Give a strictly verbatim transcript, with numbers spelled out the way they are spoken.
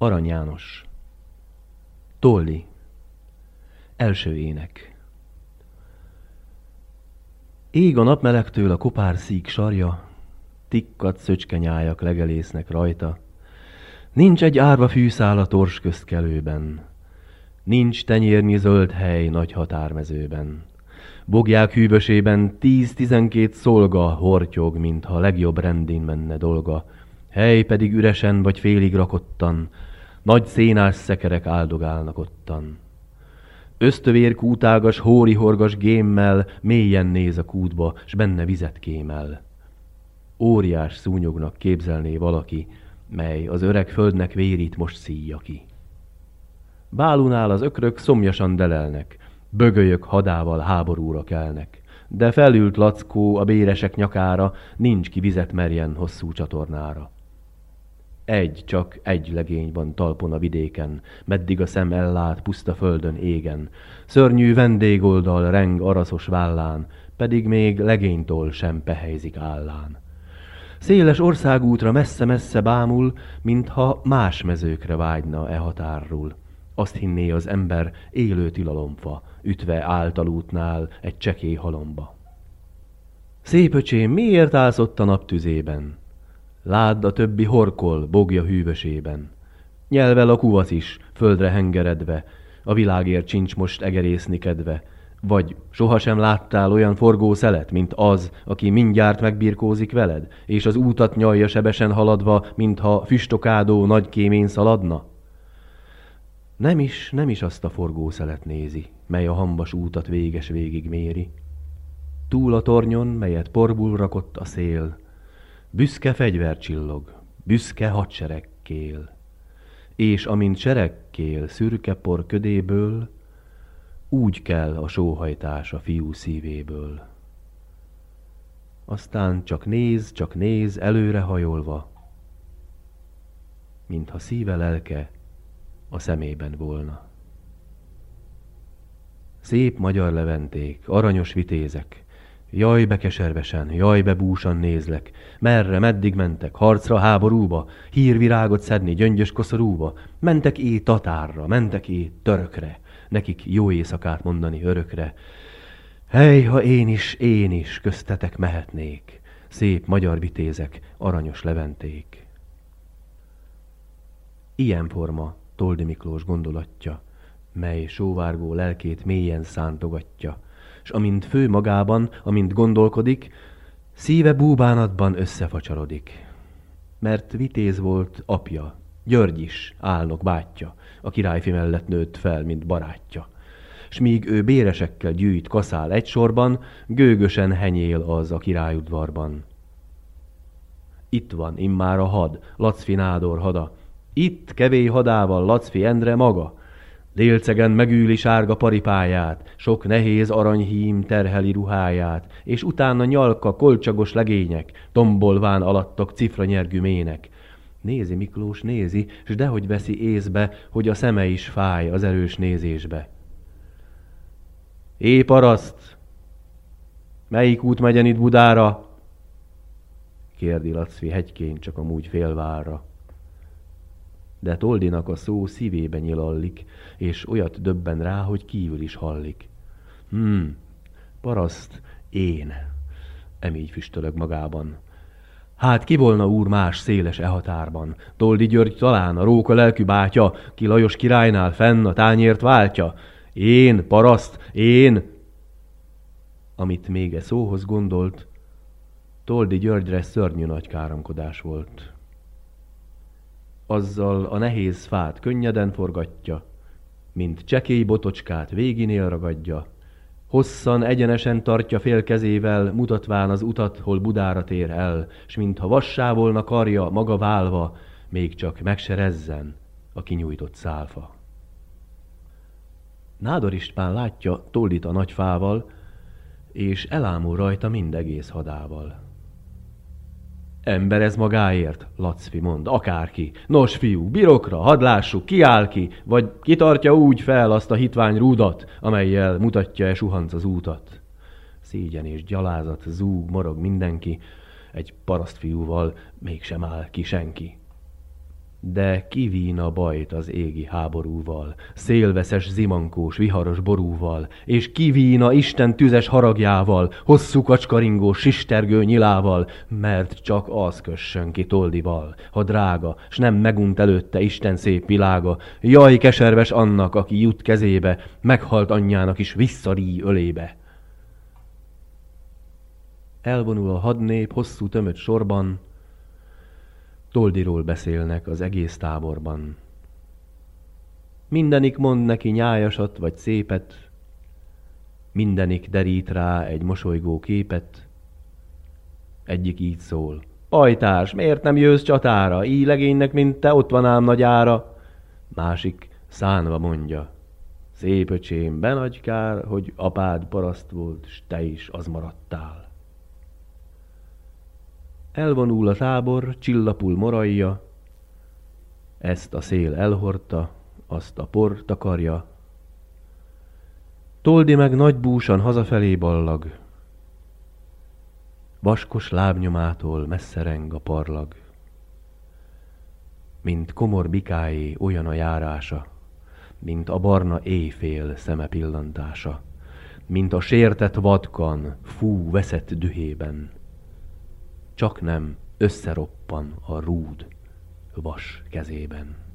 Arany János. Toldi. Első ének. Ég a napmelegtől a kopár szík sarja, tikkat szöcskenyájak legelésznek rajta. Nincs egy árva fűszál a tors közkelőben, nincs tenyérnyi zöld hely nagy határmezőben. Bogják hűvösében tíz-tizenkét szolga hortyog, mintha legjobb rendén menne dolga. Hely pedig üresen vagy félig rakottan, nagy szénás szekerek áldogálnak ottan. Ösztövér kútágas, hórihorgas gémmel mélyen néz a kútba, s benne vizet kémel. Óriás szúnyognak képzelné valaki, mely az öreg földnek vérít most szíja ki. Bálunál az ökrök szomjasan delelnek, bögölyök hadával háborúra kelnek, de felült Lackó a béresek nyakára, nincs ki vizet merjen hosszú csatornára. Egy, csak egy legény van talpon a vidéken, meddig a szem ellát puszta földön égen. Szörnyű vendégoldal reng araszos vállán, pedig még legénytól sem pehelyzik állán. Széles országútra messze-messze bámul, mintha más mezőkre vágyna e határról. Azt hinné az ember élő tilalomfa, ütve általútnál egy csekély halomba. Szép öcsém, miért állsz ott a naptüzében? Ládd, a többi horkol bogja hűvösében. Nyelvel a kuvasz is, földre hengeredve, a világért sincs most egerészni kedve. Vagy sohasem láttál olyan forgó szelet, mint az, aki mindjárt megbirkózik veled, és az útat nyalja sebesen haladva, mintha füstokádó nagy kémén szaladna? Nem is, nem is azt a forgó szelet nézi, mely a hambas útat véges végig méri. Túl a tornyon, melyet porból rakott a szél, büszke fegyver csillog, büszke hadsereg kél. És amint seregkél szürke por ködéből, úgy kell a sóhajtás a fiú szívéből. Aztán csak néz, csak néz előre hajolva, mintha szíve lelke a szemében volna. Szép magyar leventék, aranyos vitézek, jaj be keservesen, jaj be búsan nézlek, merre, meddig mentek, harcra, háborúba, hírvirágot szedni gyöngyös koszorúba, mentek é tatárra, mentek é törökre, nekik jó éjszakát mondani örökre. Hely, ha én is, én is köztetek mehetnék, szép magyar vitézek, aranyos leventék. Ilyen forma Toldi Miklós gondolatja, mely sóvárgó lelkét mélyen szántogatja, s amint fő magában, amint gondolkodik, szíve búbánatban összefacsarodik. Mert vitéz volt apja, György is, álnok bátyja, a királyfi mellett nőtt fel, mint barátja. S míg ő béresekkel gyűjt, kaszál egy sorban, gőgösen henyél az a királyudvarban. Itt van immár a had, Lacfi nádor hada, itt kevély hadával Lacfi Endre maga. Délcegen megüli sárga paripáját, sok nehéz aranyhím terheli ruháját, és utána nyalka kolcsagos legények, tombolván alattak cifra nyergű mének. Nézi Miklós, nézi, s dehogy veszi észbe, hogy a szeme is fáj az erős nézésbe. É paraszt! Melyik út megyen itt Budára? Kérdi Lacfi hegyként, csak amúgy félvárra. De Toldinak a szó szívébe nyilallik, és olyat döbben rá, hogy kívül is hallik. Hmm, paraszt, én, emígy füstölög magában. Hát ki volna úr más széles e határban? Toldi György talán, a róka lelkű bátya, ki Lajos királynál fenn a tányért váltja? Én, paraszt, én! Amit még e szóhoz gondolt, Toldi Györgyre szörnyű nagy káromkodás volt. Azzal a nehéz fát könnyeden forgatja, mint csekély botocskát véginél ragadja, hosszan egyenesen tartja fél kezével, mutatván az utat, hol Budára tér el, s mintha vassá volna karja maga válva, még csak meg se rezzen a kinyújtott szálfa. Nádor István látja Toldit a nagy fával, és elámul rajta mindegész hadával. Ember ez magáért, Lacfi mond, akárki. Nos, fiú, birokra, hadd lássuk, ki áll ki, vagy kitartja úgy fel azt a hitvány rúdat, amellyel mutatja-e suhanc az útat. Szégyen és gyalázat, zúg, morog mindenki, egy parasztfiúval mégsem áll ki senki. De kivína bajt az égi háborúval, szélveszes zimankós viharos borúval, és kivína Isten tüzes haragjával, hosszú kacskaringós sistergő nyilával, mert csak az kössön ki Toldival, ha drága, s nem megunt előtte Isten szép világa. Jaj, keserves annak, aki jut kezébe, meghalt anyjának is visszaríj ölébe. Elvonul a hadnép hosszú tömött sorban, Toldiról beszélnek az egész táborban. Mindenik mond neki nyájasat vagy szépet, mindenik derít rá egy mosolygó képet. Egyik így szól: pajtás, miért nem jössz csatára? Így legénynek, mint te, ott van ám nagy ára. Másik szánva mondja: szép öcsém, be nagy kár, hogy apád paraszt volt, s te is az maradtál. Elvonul a tábor, csillapul morajja, ezt a szél elhordta, azt a por takarja. Toldi meg nagy búsan hazafelé ballag, vaskos lábnyomától messze reng a parlag. Mint komor bikáé olyan a járása, mint a barna éjfél szeme pillantása, mint a sértett vadkan fú veszett dühében. Csak nem összeroppan a rúd vas kezében.